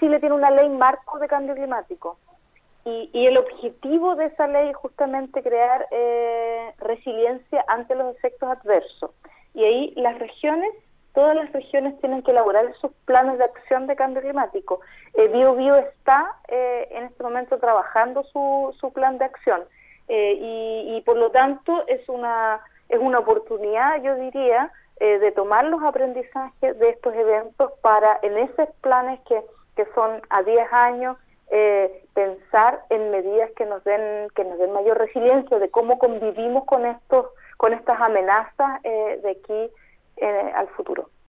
Chile tiene una ley marco de cambio climático y el objetivo de esa ley es justamente crear resiliencia ante los efectos adversos. Y ahí todas las regiones tienen que elaborar sus planes de acción de cambio climático. Biobío está en este momento trabajando su plan de acción y por lo tanto es una oportunidad, yo diría, de tomar los aprendizajes de estos eventos para en esos planes que son a 10 años pensar en medidas que nos den mayor resiliencia de cómo convivimos con estas amenazas de aquí al futuro.